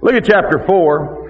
Look at chapter 4.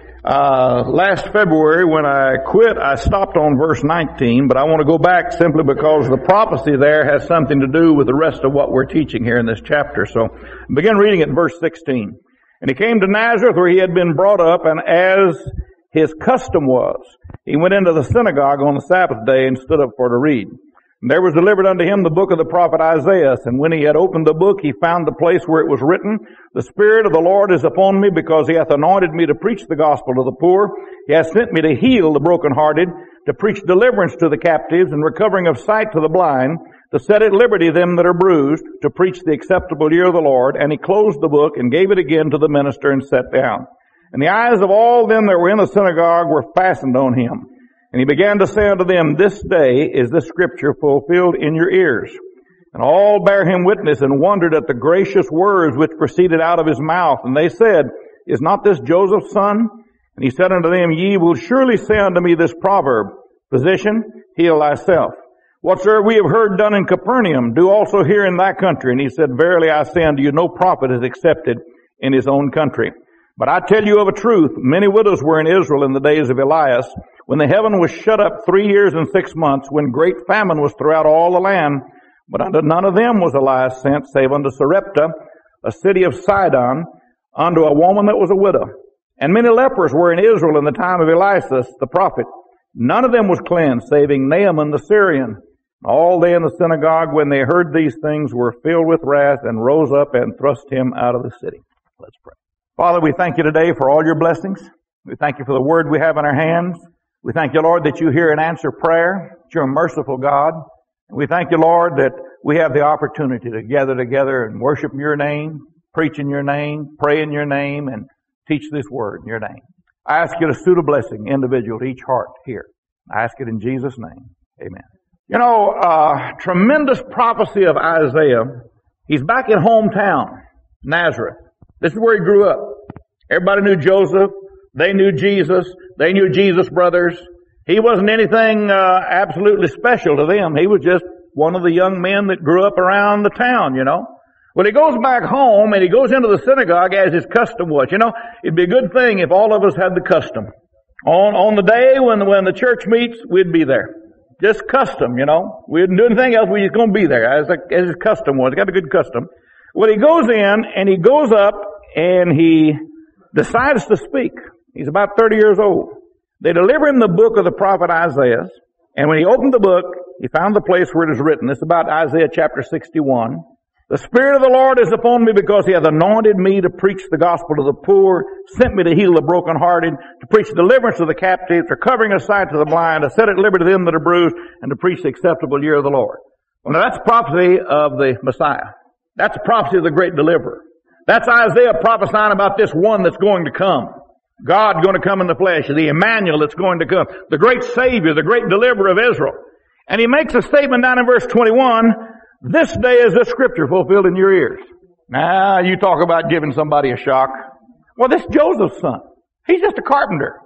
Last February when I quit, I stopped on verse 19, but I want to go back simply because the prophecy there has something to do with the rest of what we're teaching here in this chapter. So begin reading at verse 16. And he came to Nazareth where he had been brought up, and as his custom was, he went into the synagogue on the Sabbath day and stood up for to read. And there was delivered unto him the book of the prophet Isaiah. And when he had opened the book, he found the place where it was written, The Spirit of the Lord is upon me, because he hath anointed me to preach the gospel to the poor. He hath sent me to heal the brokenhearted, to preach deliverance to the captives, and recovering of sight to the blind, to set at liberty them that are bruised, to preach the acceptable year of the Lord. And he closed the book and gave it again to the minister and sat down. And the eyes of all them that were in the synagogue were fastened on him. And he began to say unto them, This day is this scripture fulfilled in your ears. And all bare him witness and wondered at the gracious words which proceeded out of his mouth. And they said, Is not this Joseph's son? And he said unto them, Ye will surely say unto me this proverb, Physician, heal thyself. Whatsoever we have heard done in Capernaum, do also here in thy country. And he said, Verily I say unto you, no prophet is accepted in his own country. But I tell you of a truth, many widows were in Israel in the days of Elias, when the heaven was shut up 3 years and 6 months, when great famine was throughout all the land. But unto none of them was Elias sent, save unto Sarepta, a city of Sidon, unto a woman that was a widow. And many lepers were in Israel in the time of Elias the prophet. None of them was cleansed, saving Naaman the Syrian. All they in the synagogue, when they heard these things, were filled with wrath, and rose up and thrust him out of the city. Let's pray. Father, we thank you today for all your blessings. We thank you for the word we have in our hands. We thank you, Lord, that you hear and answer prayer, that you're a merciful God. And we thank you, Lord, that we have the opportunity to gather together and worship in your name, preach in your name, pray in your name, and teach this word in your name. I ask you to suit a blessing individual to each heart here. I ask it in Jesus' name. Amen. You know, tremendous prophecy of Isaiah. He's back in hometown, Nazareth. This is where he grew up. Everybody knew Joseph. They knew Jesus. They knew Jesus' brothers. He wasn't anything absolutely special to them. He was just one of the young men that grew up around the town, you know. Well, he goes back home and he goes into the synagogue as his custom was. You know, it'd be a good thing if all of us had the custom. On the day when the church meets, we'd be there. Just custom, you know. We didn't do anything else. We were just going to be there as his custom was. He got a good custom. Well, he goes in and he goes up and he decides to speak. He's about 30 years old. They deliver him the book of the prophet Isaiah. And when he opened the book, he found the place where it is written. It's about Isaiah chapter 61. The Spirit of the Lord is upon me, because he hath anointed me to preach the gospel to the poor, sent me to heal the brokenhearted, to preach deliverance to the captives, recovering of sight to the blind, to set at liberty them that are bruised, and to preach the acceptable year of the Lord. Well, now that's prophecy of the Messiah. That's a prophecy of the great deliverer. That's Isaiah prophesying about this one that's going to come. God going to come in the flesh, the Emmanuel that's going to come, the great Savior, the great deliverer of Israel. And he makes a statement down in verse 21, This day is this scripture fulfilled in your ears. Now, you talk about giving somebody a shock. Well, this Joseph's son. He's just a carpenter.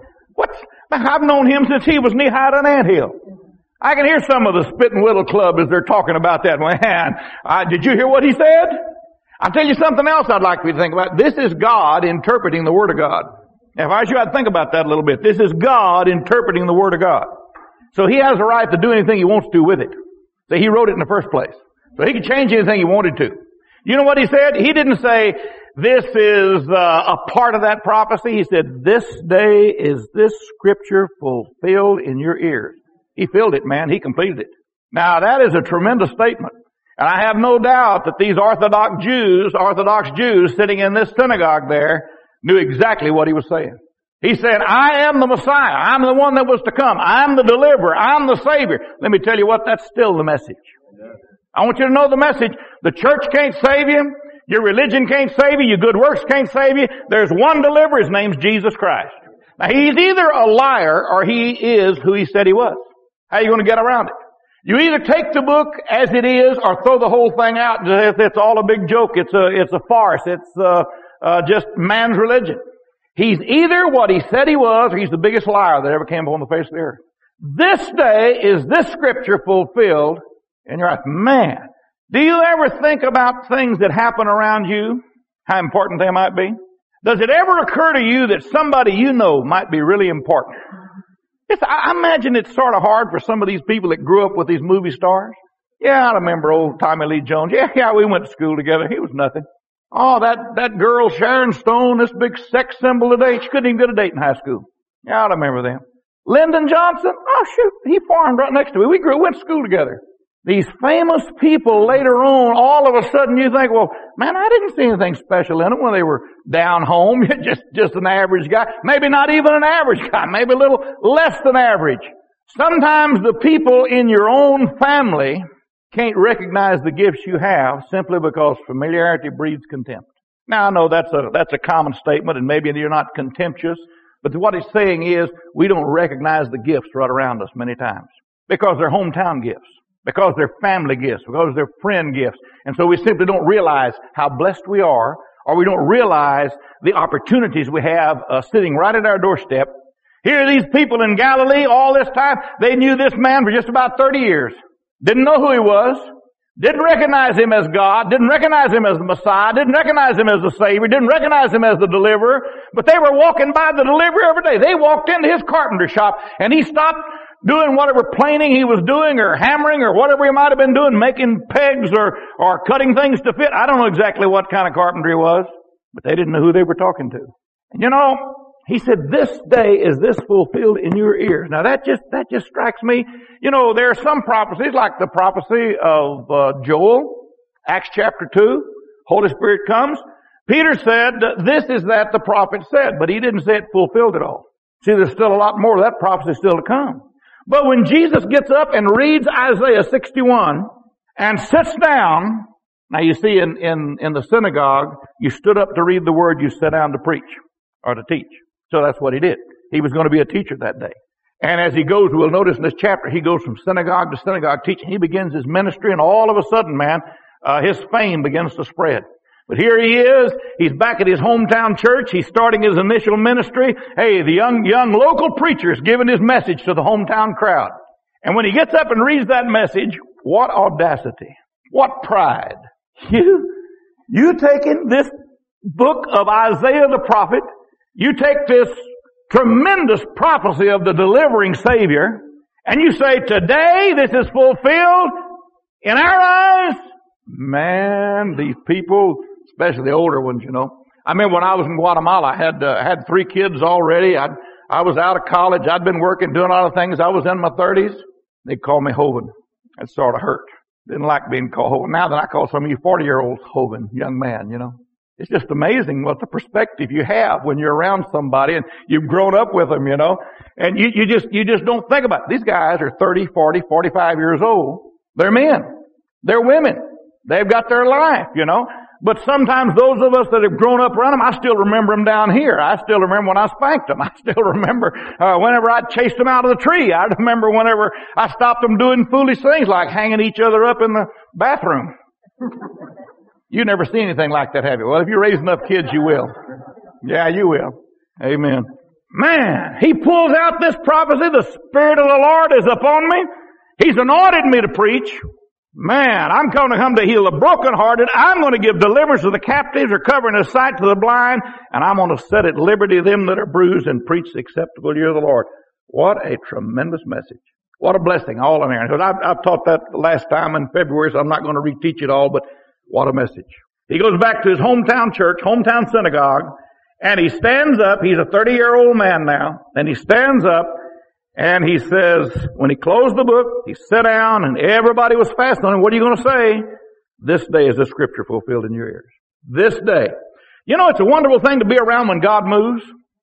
I've known him since he was knee-high to an anthill. I can hear some of the Spit and Whittle Club as they're talking about that. Man, did you hear what he said? I'll tell you something else I'd like you to think about. This is God interpreting the Word of God. Now, if I should, I'd think about that a little bit. This is God interpreting the Word of God. So he has a right to do anything he wants to with it. So he wrote it in the first place. So he could change anything he wanted to. You know what he said? He didn't say, this is a part of that prophecy. He said, this day is this scripture fulfilled in your ears. He filled it, man. He completed it. Now, that is a tremendous statement. And I have no doubt that these Orthodox Jews sitting in this synagogue there knew exactly what he was saying. He said, I am the Messiah. I'm the one that was to come. I'm the deliverer. I'm the Savior. Let me tell you what, that's still the message. I want you to know the message. The church can't save you. Your religion can't save you. Your good works can't save you. There's one deliverer. His name's Jesus Christ. Now, he's either a liar or he is who he said he was. How are you going to get around it? You either take the book as it is or throw the whole thing out. It's all a big joke. It's a farce. It's just man's religion. He's either what he said he was, or he's the biggest liar that ever came upon the face of the earth. This day is this scripture fulfilled in your life. Man, do you ever think about things that happen around you, how important they might be? Does it ever occur to you that somebody you know might be really important? I imagine it's sort of hard for some of these people that grew up with these movie stars. Yeah, I remember old Tommy Lee Jones. Yeah, we went to school together. He was nothing. Oh, that girl Sharon Stone, this big sex symbol today, she couldn't even get a date in high school. Yeah, I remember them. Lyndon Johnson, oh shoot, he farmed right next to me. We went to school together. These famous people later on, all of a sudden you think, well, man, I didn't see anything special in them when they were down home. Just an average guy. Maybe not even an average guy. Maybe a little less than average. Sometimes the people in your own family can't recognize the gifts you have simply because familiarity breeds contempt. Now I know that's a common statement and maybe you're not contemptuous, but what he's saying is we don't recognize the gifts right around us many times because they're hometown gifts, because they're family gifts, because they're friend gifts. And so we simply don't realize how blessed we are, or we don't realize the opportunities we have sitting right at our doorstep. Here are these people in Galilee all this time. They knew this man for just about 30 years. Didn't know who he was. Didn't recognize him as God. Didn't recognize him as the Messiah. Didn't recognize him as the Savior. Didn't recognize him as the deliverer. But they were walking by the deliverer every day. They walked into his carpenter shop and he stopped doing whatever planing he was doing or hammering or whatever he might have been doing, making pegs or cutting things to fit. I don't know exactly what kind of carpentry it was, but they didn't know who they were talking to. And you know, he said, this day is this fulfilled in your ears. Now that just strikes me. You know, there are some prophecies like the prophecy of Joel, Acts chapter 2, Holy Spirit comes. Peter said, this is that the prophet said, but he didn't say it fulfilled it all. See, there's still a lot more of that prophecy still to come. But when Jesus gets up and reads Isaiah 61 and sits down, now you see in the synagogue, you stood up to read the word, you sat down to preach or to teach. So that's what he did. He was going to be a teacher that day. And as he goes, we'll notice in this chapter, he goes from synagogue to synagogue teaching. He begins his ministry and all of a sudden, man, his fame begins to spread. But here he is. He's back at his hometown church. He's starting his initial ministry. Hey, the young local preacher is giving his message to the hometown crowd. And when he gets up and reads that message, what audacity. What pride. You taking this book of Isaiah the prophet, you take this tremendous prophecy of the delivering Savior, and you say, today this is fulfilled in our eyes. Man, these people, especially the older ones, you know. I remember when I was in Guatemala, I had 3 kids already. I was out of college. I'd been working, doing all the things. I was in my 30s. They called me Hovind. That sort of hurt. Didn't like being called Hovind. Now that I call some of you 40-year-olds Hovind, young man, you know. It's just amazing what the perspective you have when you're around somebody and you've grown up with them, you know. And you just don't think about it. These guys are 30, 40, 45 years old. They're men. They're women. They've got their life, you know. But sometimes those of us that have grown up around them, I still remember them down here. I still remember when I spanked them. I still remember whenever I chased them out of the tree. I remember whenever I stopped them doing foolish things like hanging each other up in the bathroom. You never see anything like that, have you? Well, if you raise enough kids, you will. Yeah, you will. Amen. Man, he pulls out this prophecy. The Spirit of the Lord is upon me. He's anointed me to preach. Man, I'm going to come to heal the brokenhearted. I'm going to give deliverance to the captives, recovering the sight to the blind, and I'm going to set at liberty them that are bruised and preach the acceptable year of the Lord. What a tremendous message. What a blessing, all in there. I've taught that last time in February, so I'm not going to reteach it all, but what a message. He goes back to his hometown church, hometown synagogue, and he stands up. He's a 30-year-old man now, and he stands up, and he says, when he closed the book, he sat down, and everybody was fast on him. What are you going to say? This day is the scripture fulfilled in your ears. This day. You know, it's a wonderful thing to be around when God moves.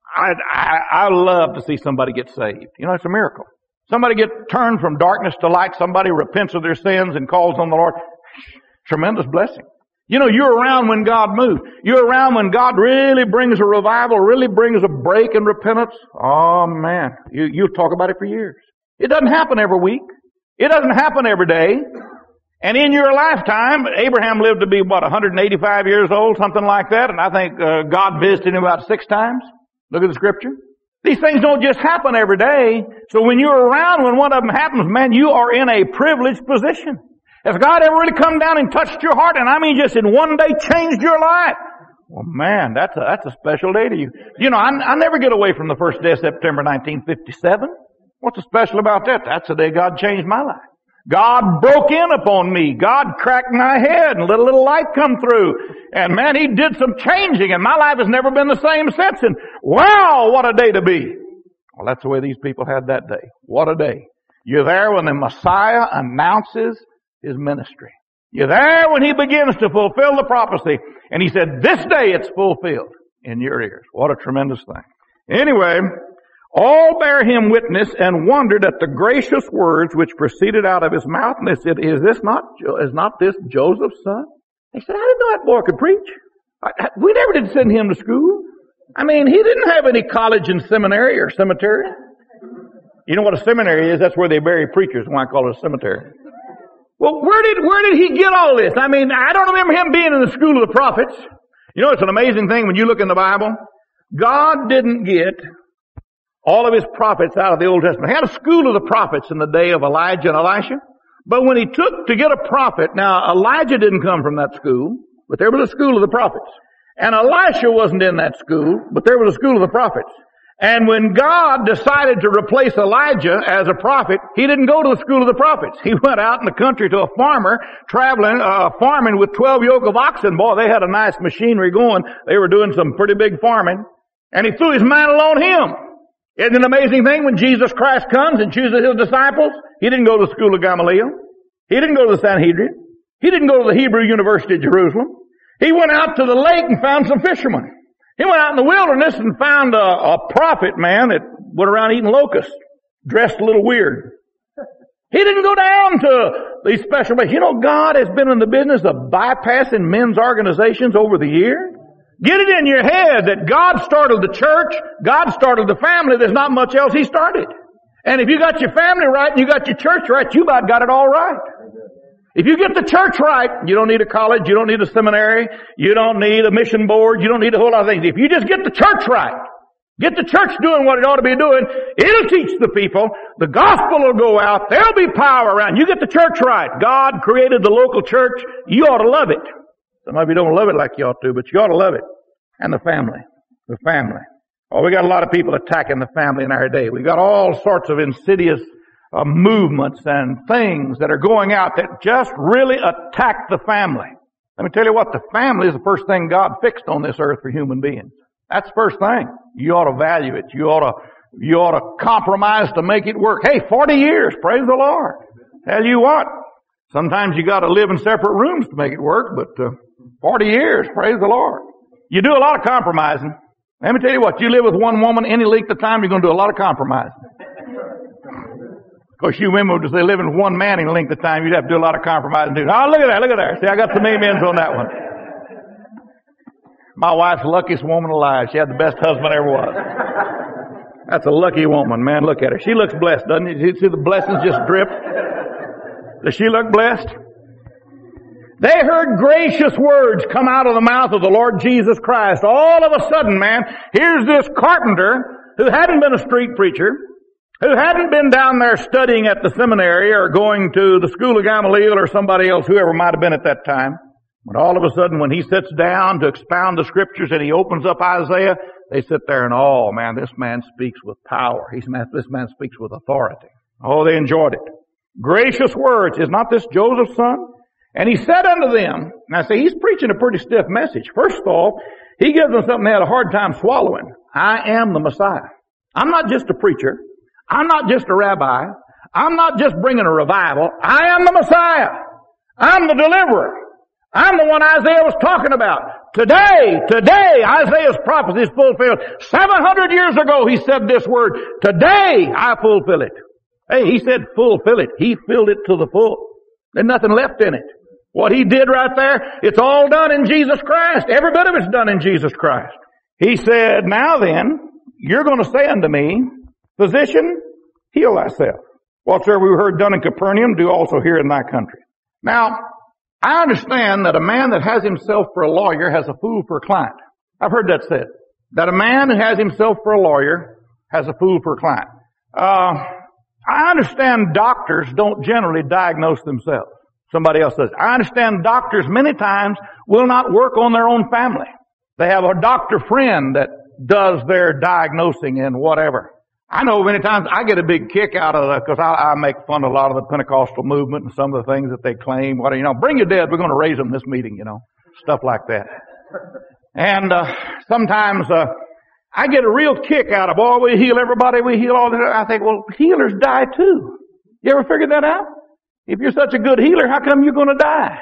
I love to see somebody get saved. You know, it's a miracle. Somebody get turned from darkness to light. Somebody repents of their sins and calls on the Lord. Tremendous blessing. You know, you're around when God moves. You're around when God really brings a revival, really brings a break in repentance. Oh man, you'll talk about it for years. It doesn't happen every week. It doesn't happen every day. And in your lifetime, Abraham lived to be, 185 years old, something like that. And I think God visited him about 6 times. Look at the scripture. These things don't just happen every day. So when you're around when one of them happens, man, you are in a privileged position. If God ever really come down and touched your heart, and I mean just in one day changed your life, Well, man, that's a special day to you. You know, I never get away from the first day of September 1957. What's so special about that? That's the day God changed my life. God broke in upon me. God cracked my head and let a little light come through. And man, He did some changing, and my life has never been the same since. And wow, what a day to be. Well, that's the way these people had that day. What a day. You're there when the Messiah announces His ministry. You're there when He begins to fulfill the prophecy. And He said, this day it's fulfilled in your ears. What a tremendous thing. Anyway, all bear Him witness and wondered at the gracious words which proceeded out of His mouth. And they said, is not this Joseph's son? They said, I didn't know that boy could preach. We never did send him to school. I mean, he didn't have any college and seminary or cemetery. You know what a seminary is? That's where they bury preachers. Why I call it a cemetery. Well, where did he get all this? I mean, I don't remember him being in the school of the prophets. You know, it's an amazing thing when you look in the Bible. God didn't get all of His prophets out of the Old Testament. He had a school of the prophets in the day of Elijah and Elisha. But when He took to get a prophet, now Elijah didn't come from that school, but there was a school of the prophets. And Elisha wasn't in that school, but there was a school of the prophets. And when God decided to replace Elijah as a prophet, He didn't go to the school of the prophets. He went out in the country to a farmer farming with 12 yoke of oxen. Boy, they had a nice machinery going. They were doing some pretty big farming. And He threw His mantle on him. Isn't it an amazing thing when Jesus Christ comes and chooses His disciples? He didn't go to the school of Gamaliel. He didn't go to the Sanhedrin. He didn't go to the Hebrew University of Jerusalem. He went out to the lake and found some fishermen. He went out in the wilderness and found a prophet man that went around eating locusts, dressed a little weird. He didn't go down to these special places. You know, God has been in the business of bypassing men's organizations over the years. Get it in your head that God started the church, God started the family, there's not much else He started. And if you got your family right and you got your church right, you about got it all right. If you get the church right, you don't need a college, you don't need a seminary, you don't need a mission board, you don't need a whole lot of things. If you just get the church right, get the church doing what it ought to be doing, it'll teach the people, the gospel will go out, there'll be power around. You get the church right. God created the local church, you ought to love it. Some of you don't love it like you ought to, but you ought to love it. And the family. The family. Oh, we got a lot of people attacking the family in our day. We got all sorts of insidious movements and things that are going out that just really attack the family. Let me tell you what, the family is the first thing God fixed on this earth for human beings. That's the first thing. You ought to value it. You ought to compromise to make it work. Hey, 40 years, praise the Lord. Tell you what, sometimes you got to live in separate rooms to make it work, but 40 years, praise the Lord. You do a lot of compromising. Let me tell you what, you live with one woman any length of time, you're going to do a lot of compromising. Of course, you women would say living with one man any length of time, you'd have to do a lot of compromising too. Oh, look at that. See, I got some amens on that one. My wife's the luckiest woman alive. She had the best husband ever was. That's a lucky woman, man. Look at her. She looks blessed, doesn't she? You see the blessings just drip? Does she look blessed? They heard gracious words come out of the mouth of the Lord Jesus Christ. All of a sudden, man, here's this carpenter who hadn't been a street preacher, who hadn't been down there studying at the seminary or going to the school of Gamaliel or somebody else, whoever might have been at that time. But all of a sudden, when he sits down to expound the scriptures and he opens up Isaiah, they sit there and, oh man, this man speaks with power. This man speaks with authority. Oh, they enjoyed it. Gracious words. Is not this Joseph's son? And he said unto them, now see, he's preaching a pretty stiff message. First of all, he gives them something they had a hard time swallowing. I am the Messiah. I'm not just a preacher. I'm not just a rabbi. I'm not just bringing a revival. I am the Messiah. I'm the deliverer. I'm the one Isaiah was talking about. Today, Isaiah's prophecy is fulfilled. 700 years ago, he said this word. Today, I fulfill it. Hey, he said fulfill it. He filled it to the full. There's nothing left in it. What he did right there, it's all done in Jesus Christ. Every bit of it's done in Jesus Christ. He said, now then, you're going to say unto me, physician, heal thyself. Whatsoever we heard done in Capernaum, do also here in thy country. Now, I understand that a man that has himself for a lawyer has a fool for a client. I've heard that said. That a man who has himself for a lawyer has a fool for a client. I understand doctors don't generally diagnose themselves. Somebody else says, I understand doctors many times will not work on their own family. They have a doctor friend that does their diagnosing and whatever. I know many times I get a big kick out of that because I make fun of a lot of the Pentecostal movement and some of the things that they claim. What, bring your dead, we're going to raise them this meeting, stuff like that. And sometimes I get a real kick out of, oh, we heal everybody, we heal all this. I think, well, healers die too. You ever figured that out? If you're such a good healer, how come you're going to die?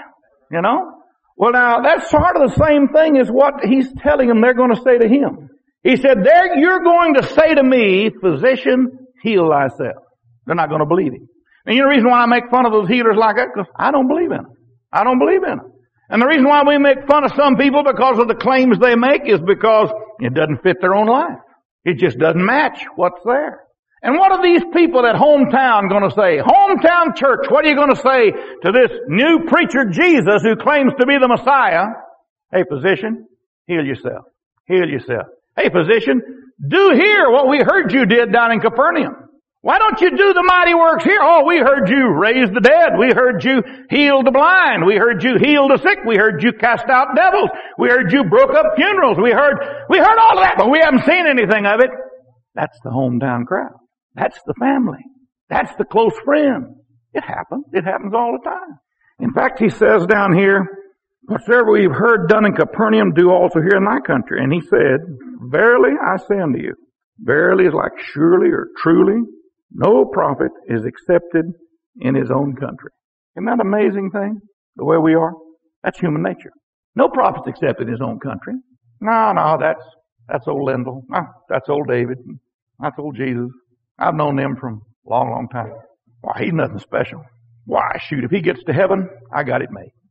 Well, now, that's sort of the same thing as what he's telling them they're going to say to him. He said, there you're going to say to me, physician, heal thyself. They're not going to believe him. And the reason why I make fun of those healers like that, because I don't believe in them. I don't believe in them. And the reason why we make fun of some people because of the claims they make is because it doesn't fit their own life. It just doesn't match what's there. And what are these people at hometown going to say? Hometown church, what are you going to say to this new preacher Jesus who claims to be the Messiah? Hey, physician, heal yourself. Heal yourself. Hey, physician, do here what we heard you did down in Capernaum. Why don't you do the mighty works here? Oh, we heard you raise the dead. We heard you heal the blind. We heard you heal the sick. We heard you cast out devils. We heard you broke up funerals. We heard all of that, but we haven't seen anything of it. That's the hometown crowd. That's the family. That's the close friend. It happens. It happens all the time. In fact, he says down here, whatsoever we've heard done in Capernaum, do also here in thy country. And he said, verily I say unto you, verily is like surely or truly, no prophet is accepted in his own country. Isn't that an amazing thing? The way we are? That's human nature. No prophet's accepted in his own country. No, that's old Lindell. No, that's old David. That's old Jesus. I've known them from a long, long time. Why, he's nothing special. Why, shoot, if he gets to heaven, I got it made.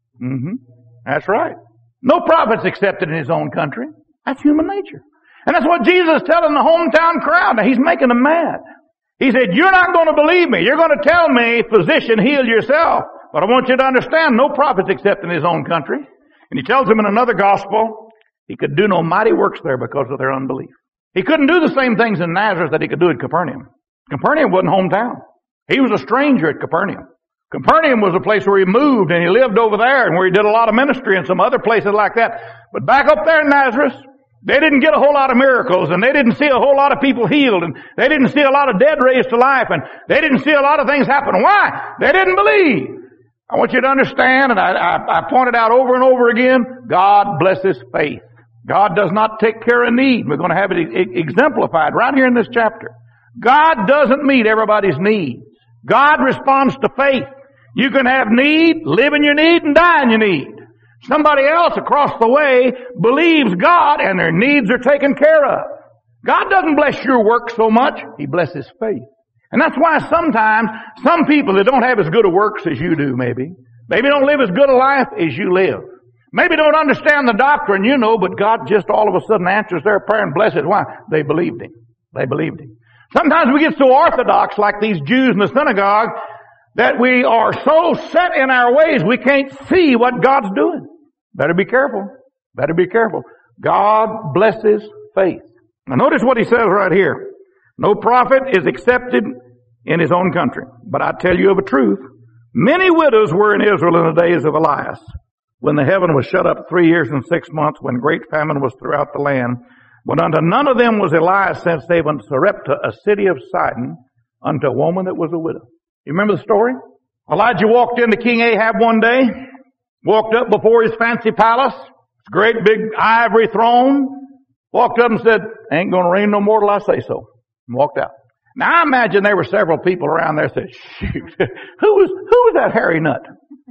That's right. No prophet's accepted in his own country. That's human nature. And that's what Jesus is telling the hometown crowd. Now, he's making them mad. He said, you're not going to believe me. You're going to tell me, physician, heal yourself. But I want you to understand, no prophet's accepted in his own country. And he tells them in another gospel, he could do no mighty works there because of their unbelief. He couldn't do the same things in Nazareth that he could do at Capernaum. Capernaum wasn't hometown. He was a stranger at Capernaum. Capernaum was a place where he moved and he lived over there and where he did a lot of ministry and some other places like that. But back up there in Nazareth, they didn't get a whole lot of miracles and they didn't see a whole lot of people healed and they didn't see a lot of dead raised to life and they didn't see a lot of things happen. Why? They didn't believe. I want you to understand, and I pointed out over and over again, God blesses faith. God does not take care of need. We're going to have it exemplified right here in this chapter. God doesn't meet everybody's needs. God responds to faith. You can have need, live in your need, and die in your need. Somebody else across the way believes God and their needs are taken care of. God doesn't bless your work so much. He blesses faith. And that's why sometimes some people that don't have as good a works as you do maybe don't live as good a life as you live. Maybe don't understand the doctrine, but God just all of a sudden answers their prayer and blesses. Why? They believed Him. They believed Him. Sometimes we get so orthodox like these Jews in the synagogue that we are so set in our ways we can't see what God's doing. Better be careful. Better be careful. God blesses faith. Now notice what he says right here. No prophet is accepted in his own country. But I tell you of a truth, many widows were in Israel in the days of Elias, when the heaven was shut up 3 years and 6 months, when great famine was throughout the land. But unto none of them was Elias sent save unto Sarepta, a city of Sidon, unto a woman that was a widow. You remember the story? Elijah walked into King Ahab one day, walked up before his fancy palace, great big ivory throne, walked up and said, ain't going to rain no more till I say so, and walked out. Now I imagine there were several people around there that said, shoot, who was that hairy nut?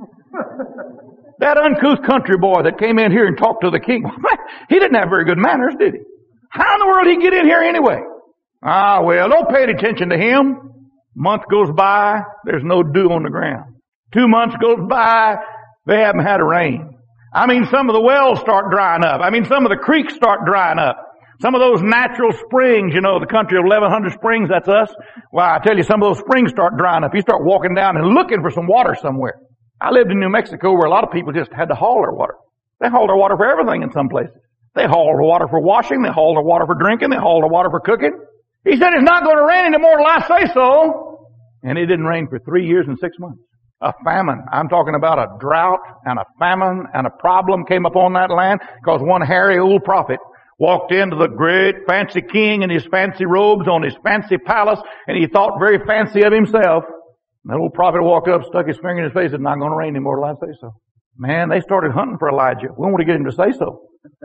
That uncouth country boy that came in here and talked to the king. He didn't have very good manners, did he? How in the world did he get in here anyway? Well, don't pay attention to him. Month goes by, there's no dew on the ground. 2 months goes by, they haven't had a rain. Some of the wells start drying up. Some of the creeks start drying up. Some of those natural springs, the country of 1,100 springs, that's us. Well, I tell you, some of those springs start drying up. You start walking down and looking for some water somewhere. I lived in New Mexico where a lot of people just had to haul their water. They haul their water for everything in some places. They haul their water for washing. They haul their water for drinking. They haul their water for cooking. He said it's not going to rain anymore till I say so. And it didn't rain for 3 years and 6 months. A famine. I'm talking about a drought and a famine and a problem came upon that land because one hairy old prophet walked into the great fancy king in his fancy robes on his fancy palace, and he thought very fancy of himself. And that old prophet walked up, stuck his finger in his face, and said, "It's not going to rain anymore till I say so." Man, they started hunting for Elijah. We want to get him to say so.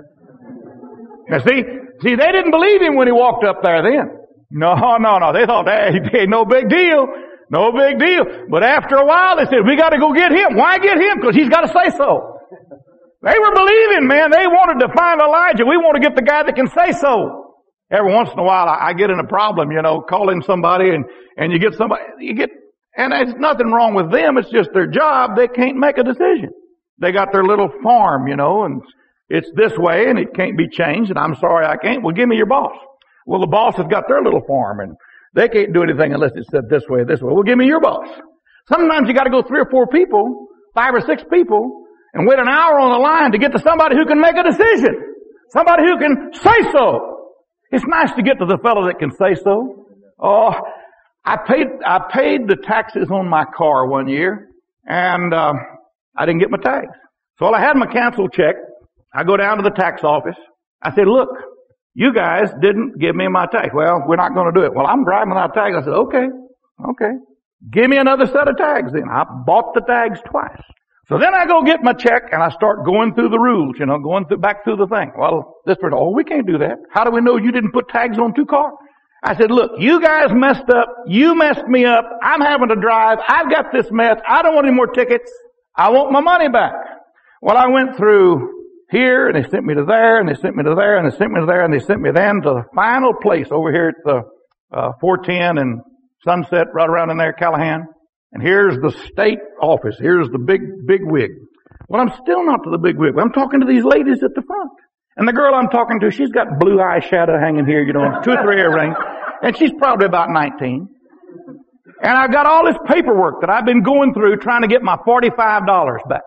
Now see, they didn't believe him when he walked up there then. No. They thought, hey, no big deal. No big deal. But after a while, they said, we got to go get him. Why get him? Because he's got to say so. They were believing, man. They wanted to find Elijah. We want to get the guy that can say so. Every once in a while, I get in a problem, calling somebody and you get somebody, and there's nothing wrong with them. It's just their job. They can't make a decision. They got their little farm, and it's this way and it can't be changed, and I'm sorry I can't. Well, give me your boss. Well, the boss has got their little farm and they can't do anything unless it's said this way, this way. Well, give me your boss. Sometimes you got to go 3 or 4 people, 5 or 6 people, and wait an hour on the line to get to somebody who can make a decision. Somebody who can say so. It's nice to get to the fellow that can say so. Oh, I paid the taxes on my car one year, and I didn't get my tags. So I had my canceled check. I go down to the tax office. I said, look, you guys didn't give me my tags. Well, we're not going to do it. Well, I'm driving without tags. I said, okay. Give me another set of tags then. I bought the tags twice. So then I go get my check and I start going through the rules, back through the thing. Well, this person, we can't do that. How do we know you didn't put tags on 2 cars? I said, look, you guys messed up. You messed me up. I'm having to drive. I've got this mess. I don't want any more tickets. I want my money back. Well, I went through here, and they sent me to there, and they sent me to there, and they sent me to there, and they sent me then to the final place over here at the 410 and Sunset, right around in there, Callahan. And here's the state office. Here's the big wig. Well, I'm still not to the big wig. I'm talking to these ladies at the front. And the girl I'm talking to, she's got blue eyeshadow hanging here, 2 or 3 earrings, and she's probably about 19. And I've got all this paperwork that I've been going through trying to get my $45 back.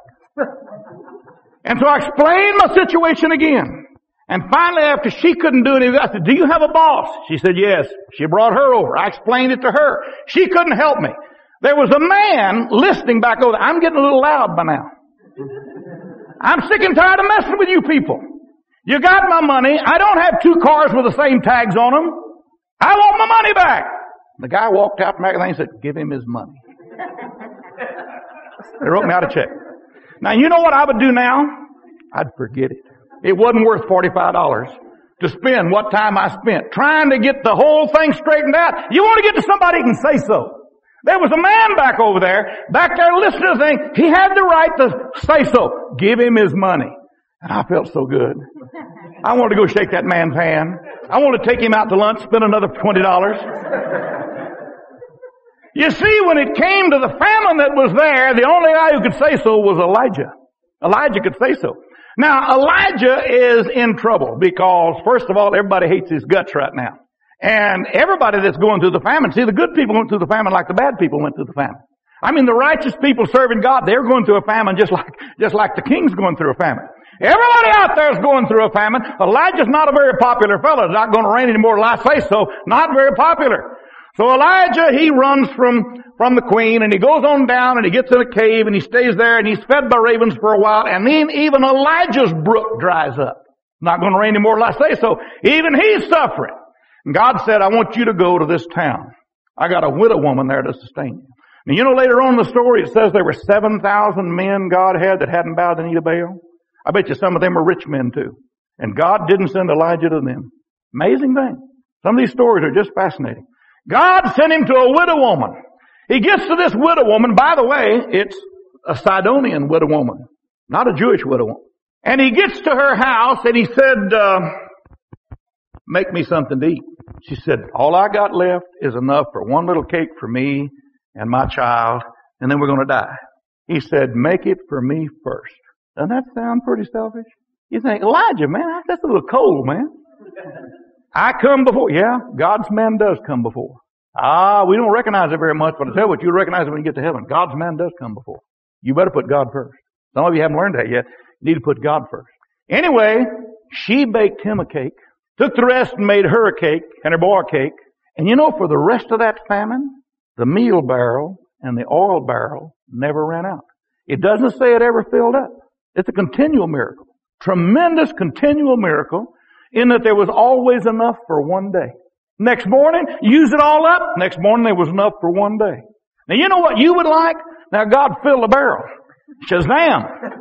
And so I explained my situation again. And finally, after she couldn't do anything, I said, do you have a boss? She said, yes. She brought her over. I explained it to her. She couldn't help me. There was a man listening back over there. I'm getting a little loud by now. I'm sick and tired of messing with you people. You got my money. I don't have 2 cars with the same tags on them. I want my money back. The guy walked out from back and said, give him his money. They wrote me out a check. Now, you know what I would do now? I'd forget it. It wasn't worth $45 to spend what time I spent trying to get the whole thing straightened out. You want to get to somebody who can say so. There was a man back there listening to the thing. He had the right to say so. Give him his money. And I felt so good. I wanted to go shake that man's hand. I wanted to take him out to lunch, spend another $20. You see, when it came to the famine that was there, the only guy who could say so was Elijah. Elijah could say so. Now, Elijah is in trouble because, first of all, everybody hates his guts right now. And everybody that's going through the famine, see, the good people went through the famine like the bad people went through the famine. I mean, the righteous people serving God, they're going through a famine just like the king's going through a famine. Everybody out there is going through a famine. Elijah's not a very popular fellow. It's not going to rain anymore till I say so. Not very popular. So Elijah, he runs from the queen, and he goes on down, and he gets in a cave, and he stays there, and he's fed by ravens for a while, and then even Elijah's brook dries up. Not going to rain anymore till I say so. Even he's suffering. And God said, I want you to go to this town. I got a widow woman there to sustain you. Now, you know, later on in the story, it says there were 7,000 men God had that hadn't bowed the knee to Baal. I bet you some of them were rich men too. And God didn't send Elijah to them. Amazing thing. Some of these stories are just fascinating. God sent him to a widow woman. He gets to this widow woman. By the way, it's a Sidonian widow woman, not a Jewish widow woman. And he gets to her house and he said, make me something to eat. She said, all I got left is enough for one little cake for me and my child, and then we're going to die. He said, make it for me first. Doesn't that sound pretty selfish? You think, Elijah, man, that's a little cold, man. I come before. Yeah, God's man does come before. We don't recognize it very much, but I tell you what, you'll recognize it when you get to heaven. God's man does come before. You better put God first. Some of you haven't learned that yet. You need to put God first. Anyway, she baked him a cake, took the rest and made her a cake, and her boy a cake. And you know, for the rest of that famine, the meal barrel and the oil barrel Never ran out. It doesn't say it ever filled up. It's a continual miracle. Tremendous continual miracle in that there was always enough for one day. Next morning, use it all up. Next morning, there was enough for one day. Now, you know what you would like? Now, God filled the barrel. Shazam.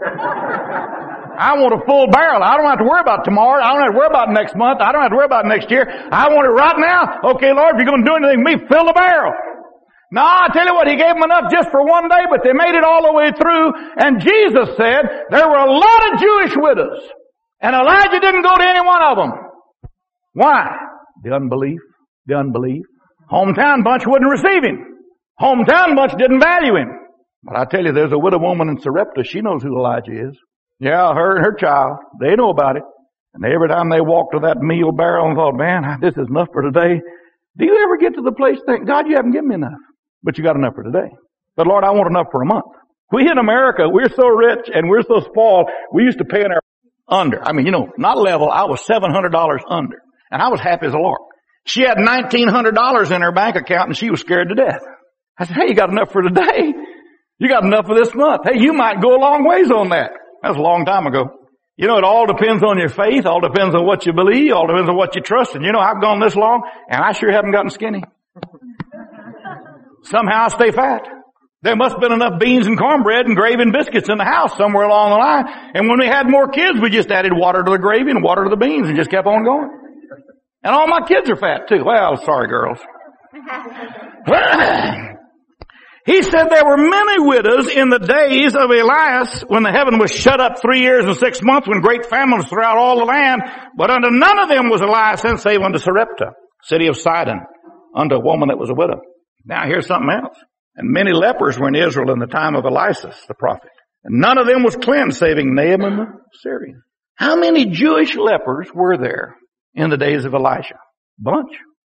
I want a full barrel. I don't have to worry about tomorrow. I don't have to worry about next month. I don't have to worry about next year. I want it right now. Okay, Lord, if you're going to do anything to me, fill the barrel. Now, I tell you what, He gave them enough just for one day, but they made it all the way through. And Jesus said there were a lot of Jewish widows. And Elijah didn't go to any one of them. Why? The unbelief. The unbelief. Hometown bunch wouldn't receive him. Hometown bunch didn't value him. But I tell you, there's a widow woman in Sarepta. She knows who Elijah is. Yeah, her and her child. They know about it. And every time they walked to that meal barrel and thought, man, this is enough for today. Do you ever get to the place think, God, you haven't given me enough. But you got enough for today. But Lord, I want enough for a month. We in America, we're so rich and we're so spoiled, we used to pay in our under. I mean, not level. I was $700 under. And I was happy as a lark. She had $1,900 in her bank account and she was scared to death. I said, hey, you got enough for today? You got enough for this month. Hey, you might go a long ways on that. That was a long time ago. It all depends on your faith. All depends on what you believe. All depends on what you trust. And I've gone this long and I sure haven't gotten skinny. Somehow I stay fat. There must have been enough beans and cornbread and gravy and biscuits in the house somewhere along the line. And when we had more kids, we just added water to the gravy and water to the beans and just kept on going. And all my kids are fat too. Well, sorry girls. He said there were many widows in the days of Elias when the heaven was shut up 3 years and 6 months when great famine was throughout all the land. But unto none of them was Elias sent save unto Sarepta, city of Sidon, unto a woman that was a widow. Now here's something else. And many lepers were in Israel in the time of Elias, the prophet. And none of them was cleansed, saving Naaman the Syrian. How many Jewish lepers were there in the days of Elisha? Bunch.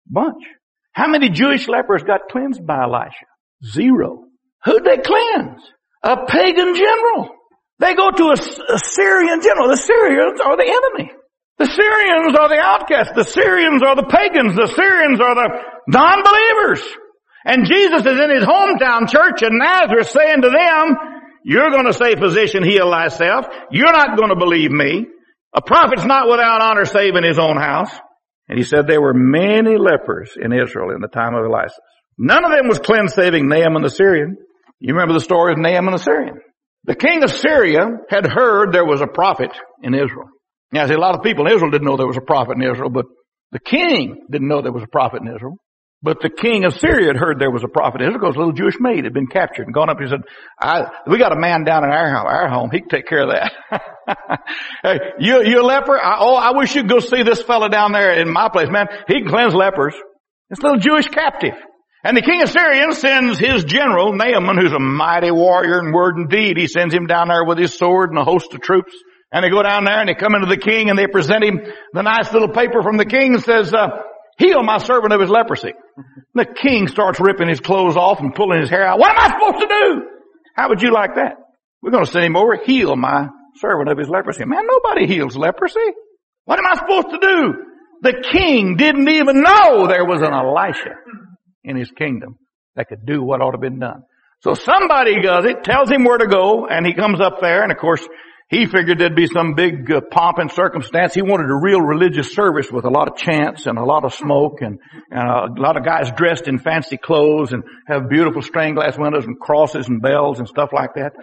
How many Jewish lepers got cleansed by Elisha? 0. Who'd they cleanse? A pagan general. They go to a Syrian general. The Syrians are the enemy. The Syrians are the outcasts. The Syrians are the pagans. The Syrians are the non-believers. And Jesus is in his hometown church in Nazareth saying to them, you're going to say, physician, heal thyself. You're not going to believe me. A prophet's not without honor save in his own house. And he said there were many lepers in Israel in the time of Elias. None of them was cleansed saving Naaman the Syrian. You remember the story of Naaman the Syrian. The king of Syria had heard there was a prophet in Israel. Now, see, a lot of people in Israel didn't know there was a prophet in Israel, but the king didn't know there was a prophet in Israel. But the king of Syria had heard there was a prophet in Israel because a little Jewish maid had been captured and gone up and said, we got a man down in our home. He can take care of that. Hey, you a leper? I wish you'd go see this fella down there in my place, man. He can cleanse lepers. This little Jewish captive. And the king of Syria sends his general, Naaman, who's a mighty warrior in word and deed. He sends him down there with his sword and a host of troops. And they go down there and they come into the king and they present him the nice little paper from the king and says, heal my servant of his leprosy. The king starts ripping his clothes off and pulling his hair out. What am I supposed to do? How would you like that? We're going to send him over, heal my servant of his leprosy. Man, nobody heals leprosy. What am I supposed to do? The king didn't even know there was an Elisha in his kingdom that could do what ought to have been done. So somebody does it, tells him where to go, and he comes up there, and of course, he figured there'd be some big pomp and circumstance. He wanted a real religious service with a lot of chants and a lot of smoke and a lot of guys dressed in fancy clothes and have beautiful stained glass windows and crosses and bells and stuff like that.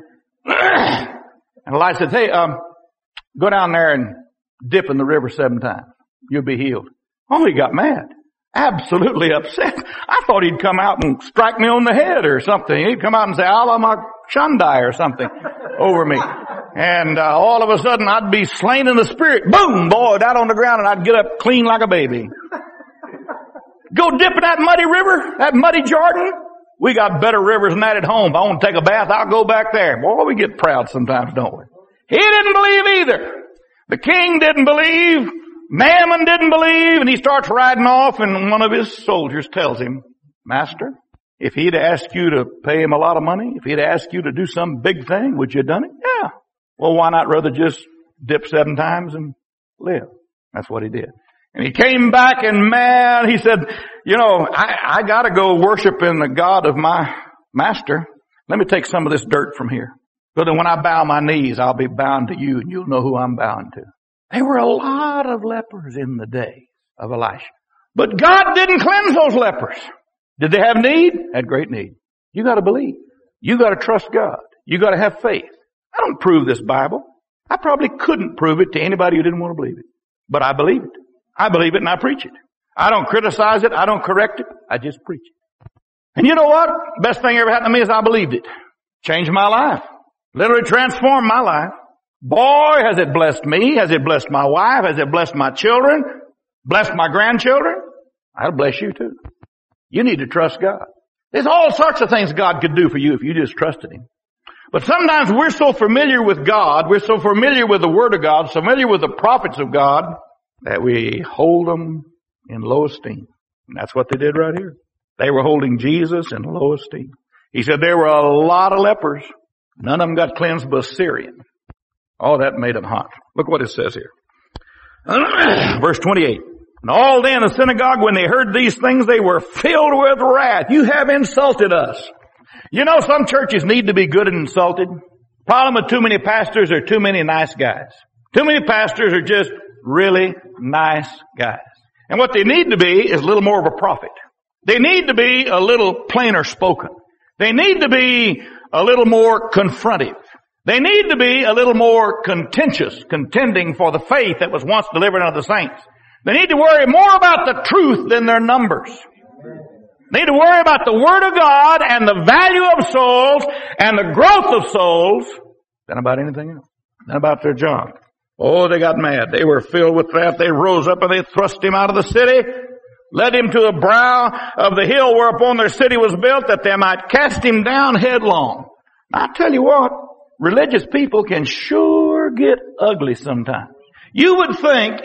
And Elijah said, hey, go down there and dip in the river 7 times. You'll be healed. Oh, he got mad. Absolutely upset. I thought he'd come out and strike me on the head or something. He'd come out and say, Allah Shandai or something over me. And all of a sudden I'd be slain in the spirit. Boom, boy, down on the ground, and I'd get up clean like a baby. Go dip in that muddy river, that muddy Jordan. We got better rivers than that at home. If I want to take a bath, I'll go back there. Boy, we get proud sometimes, don't we? He didn't believe either. The king didn't believe. Naaman didn't believe. And he starts riding off, and one of his soldiers tells him, Master, if he'd asked you to pay him a lot of money, if he'd asked you to do some big thing, would you have done it? Yeah. Well, why not rather just dip 7 times and live? That's what he did. And he came back and man, he said, I gotta go worship in the God of my master. Let me take some of this dirt from here. So that when I bow my knees, I'll be bound to you and you'll know who I'm bowing to. There were a lot of lepers in the day of Elisha. But God didn't cleanse those lepers. Did they have need? Had great need. You gotta believe. You gotta trust God. You gotta have faith. I don't prove this Bible. I probably couldn't prove it to anybody who didn't want to believe it. But I believe it. I believe it and I preach it. I don't criticize it. I don't correct it. I just preach it. And you know what? Best thing ever happened to me is I believed it. Changed my life. Literally transformed my life. Boy, has it blessed me. Has it blessed my wife? Has it blessed my children? Blessed my grandchildren? I'll bless you too. You need to trust God. There's all sorts of things God could do for you if you just trusted Him. But sometimes we're so familiar with God, we're so familiar with the Word of God, familiar with the prophets of God, that we hold them in low esteem. And that's what they did right here. They were holding Jesus in low esteem. He said there were a lot of lepers. None of them got cleansed but a Syrian. Oh, that made them hot. Look what it says here. Verse 28. And all day in the synagogue, when they heard these things, they were filled with wrath. You have insulted us. You know, some churches need to be good and insulted. Problem with too many pastors are too many nice guys. Too many pastors are just really nice guys. And what they need to be is a little more of a prophet. They need to be a little plainer spoken. They need to be a little more confrontive. They need to be a little more contentious, contending for the faith that was once delivered unto the saints. They need to worry more about the truth than their numbers. They need to worry about the Word of God and the value of souls and the growth of souls than about anything else, than about their job. Oh, they got mad. They were filled with wrath. They rose up and they thrust him out of the city, led him to the brow of the hill whereupon their city was built, that they might cast him down headlong. I tell you what, religious people can sure get ugly sometimes. You would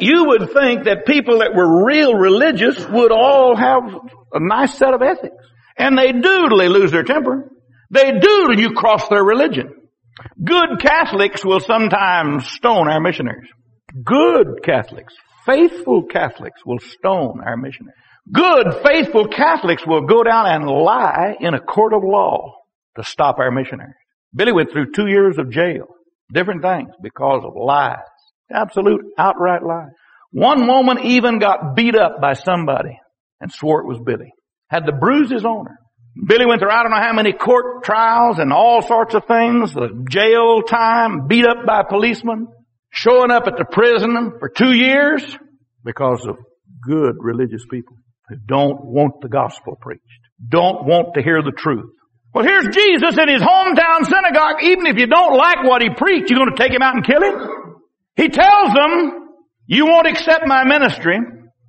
think that people that were real religious would all have a nice set of ethics. And they do till they lose their temper. They do till you cross their religion. Good Catholics will sometimes stone our missionaries. Good Catholics, faithful Catholics will stone our missionaries. Good, faithful Catholics will go down and lie in a court of law to stop our missionaries. Billy went through 2 years of jail, different things, because of lies. Absolute, outright lies. One woman even got beat up by somebody and swore it was Billy. Had the bruises on her. Billy went through I don't know how many court trials and all sorts of things, the jail time, beat up by policemen, showing up at the prison for 2 years because of good religious people who don't want the gospel preached, don't want to hear the truth. Well, here's Jesus in his hometown synagogue. Even if you don't like what he preached, you're going to take him out and kill him? He tells them, you won't accept my ministry.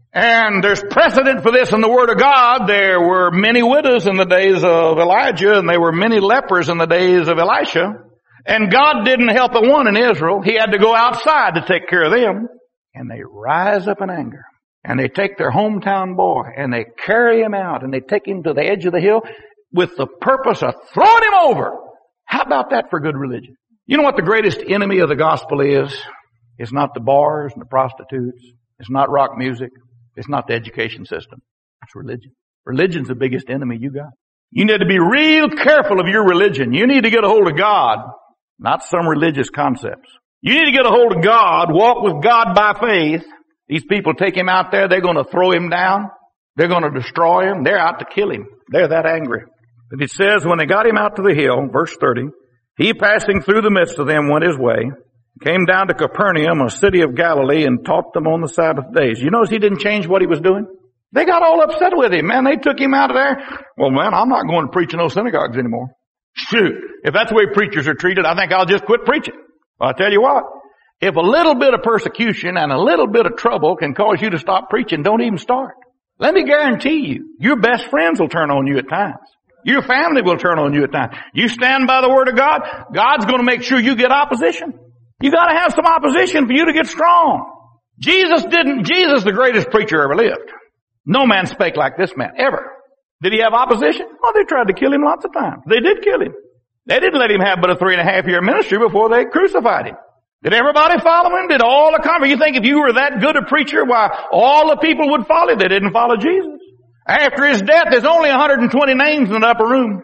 And there's precedent for this in the Word of God. There were many widows in the days of Elijah, and there were many lepers in the days of Elisha. And God didn't help the one in Israel. He had to go outside to take care of them. And they rise up in anger. And they take their hometown boy, and they carry him out, and they take him to the edge of the hill with the purpose of throwing him over. How about that for good religion? You know what the greatest enemy of the gospel is? It's not the bars and the prostitutes. It's not rock music. It's not the education system. It's religion. Religion's the biggest enemy you got. You need to be real careful of your religion. You need to get a hold of God, not some religious concepts. You need to get a hold of God, walk with God by faith. These people take him out there, they're going to throw him down. They're going to destroy him. They're out to kill him. They're that angry. But it says, when they got him out to the hill, verse 30, he passing through the midst of them went his way, came down to Capernaum, a city of Galilee, and taught them on the Sabbath days. You notice he didn't change what he was doing? They got all upset with him, man. They took him out of there. Well, man, I'm not going to preach in those synagogues anymore. Shoot. If that's the way preachers are treated, I think I'll just quit preaching. Well, I'll tell you what. If a little bit of persecution and a little bit of trouble can cause you to stop preaching, don't even start. Let me guarantee you, your best friends will turn on you at times. Your family will turn on you at times. You stand by the Word of God, God's going to make sure you get opposition. You got to have some opposition for you to get strong. Jesus, the greatest preacher ever lived. No man spake like this man, ever. Did he have opposition? Oh, they tried to kill him lots of times. They did kill him. They didn't let him have but a 3.5-year ministry before they crucified him. Did everybody follow him? Did all the converts? You think if you were that good a preacher, why, all the people would follow? They didn't follow Jesus. After his death, there's only 120 names in the upper room.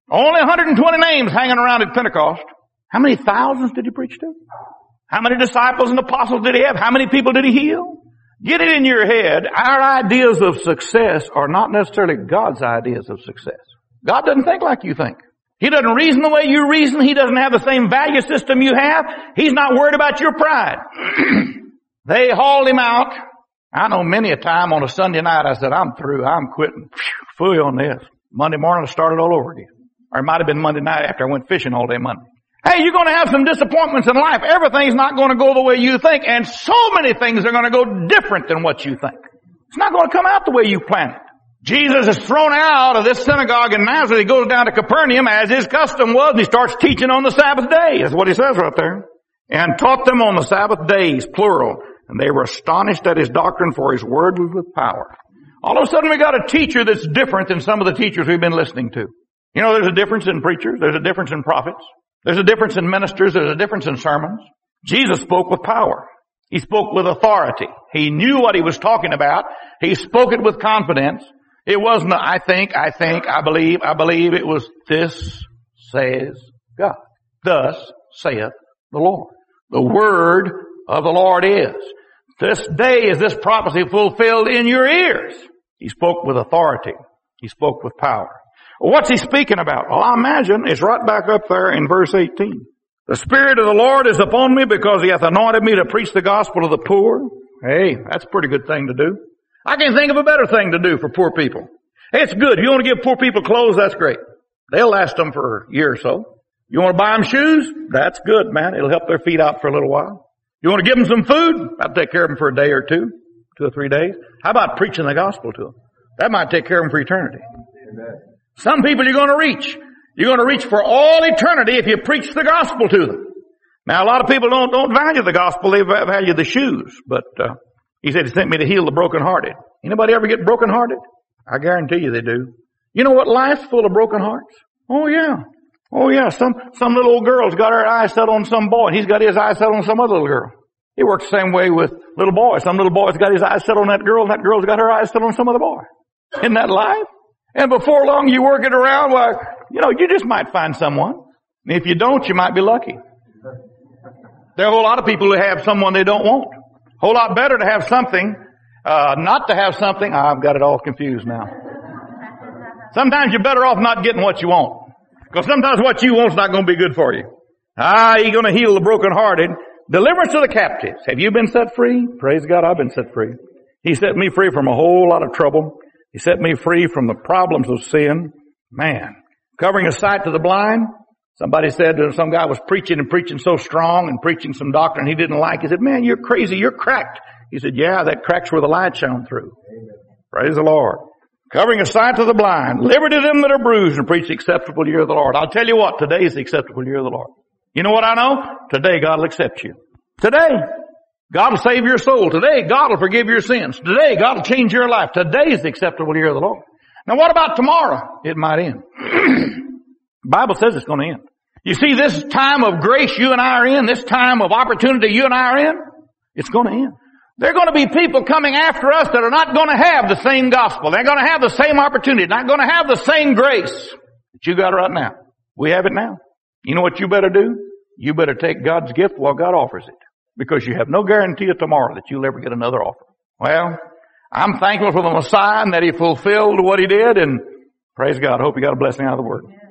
Only 120 names hanging around at Pentecost. How many thousands did he preach to? How many disciples and apostles did he have? How many people did he heal? Get it in your head. Our ideas of success are not necessarily God's ideas of success. God doesn't think like you think. He doesn't reason the way you reason. He doesn't have the same value system you have. He's not worried about your pride. They hauled him out. I know many a time on a Sunday night I said, I'm through. I'm quitting. Phooey on this. Monday morning I started all over again. Or it might have been Monday night after I went fishing all day Monday. Hey, you're going to have some disappointments in life. Everything's not going to go the way you think. And so many things are going to go different than what you think. It's not going to come out the way you planned it. Jesus is thrown out of this synagogue in Nazareth. He goes down to Capernaum as his custom was, and he starts teaching on the Sabbath day. That's what he says right there. And taught them on the Sabbath days, plural. And they were astonished at his doctrine, for his word was with power. All of a sudden we got a teacher that's different than some of the teachers we've been listening to. You know, there's a difference in preachers. There's a difference in prophets. There's a difference in ministers. There's a difference in sermons. Jesus spoke with power. He spoke with authority. He knew what he was talking about. He spoke it with confidence. It wasn't I think, I believe. It was this says God. Thus saith the Lord. The word of the Lord is. This day is this prophecy fulfilled in your ears. He spoke with authority. He spoke with power. Well, what's he speaking about? Well, I imagine it's right back up there in verse 18. The Spirit of the Lord is upon me because he hath anointed me to preach the gospel to the poor. Hey, that's a pretty good thing to do. I can't think of a better thing to do for poor people. Hey, it's good. If you want to give poor people clothes, that's great. They'll last them for a year or so. You want to buy them shoes? That's good, man. It'll help their feet out for a little while. You want to give them some food? That'll take care of them for a day or 2 or 3 days. How about preaching the gospel to them? That might take care of them for eternity. Amen. Some people you're going to reach. You're going to reach for all eternity if you preach the gospel to them. Now, a lot of people don't value the gospel. They value the shoes. But he said he sent me to heal the brokenhearted. Anybody ever get brokenhearted? I guarantee you they do. You know what life's full of broken hearts? Oh, yeah. Oh, yeah. Some little old girl's got her eyes set on some boy, and he's got his eyes set on some other little girl. He works the same way with little boys. Some little boy's got his eyes set on that girl, and that girl's got her eyes set on some other boy. Isn't that life? And before long you work it around, well, you know, you just might find someone. And if you don't, you might be lucky. There are a whole lot of people who have someone they don't want. A whole lot better to have something, not to have something. I've got it all confused now. Sometimes you're better off not getting what you want. Because sometimes what you want's not going to be good for you. You're going to heal the brokenhearted. Deliverance to the captives. Have you been set free? Praise God, I've been set free. He set me free from a whole lot of trouble. He set me free from the problems of sin. Man. Covering his sight to the blind. Somebody said that some guy was preaching so strong and preaching some doctrine he didn't like. He said, man, you're crazy. You're cracked. He said, yeah, that crack's where the light shone through. Amen. Praise the Lord. Covering his sight to the blind. Liberty to them that are bruised, and preach the acceptable year of the Lord. I'll tell you what, today is the acceptable year of the Lord. You know what I know? Today God will accept you. Today. God will save your soul. Today, God will forgive your sins. Today, God will change your life. Today is the acceptable year of the Lord. Now, what about tomorrow? It might end. The Bible says it's going to end. You see, this time of grace you and I are in, this time of opportunity you and I are in, it's going to end. There are going to be people coming after us that are not going to have the same gospel. They're going to have the same opportunity, not going to have the same grace that you got right now. We have it now. You know what you better do? You better take God's gift while God offers it. Because you have no guarantee of tomorrow that you'll ever get another offer. Well, I'm thankful for the Messiah and that he fulfilled what he did, and praise God. I hope you got a blessing out of the Word.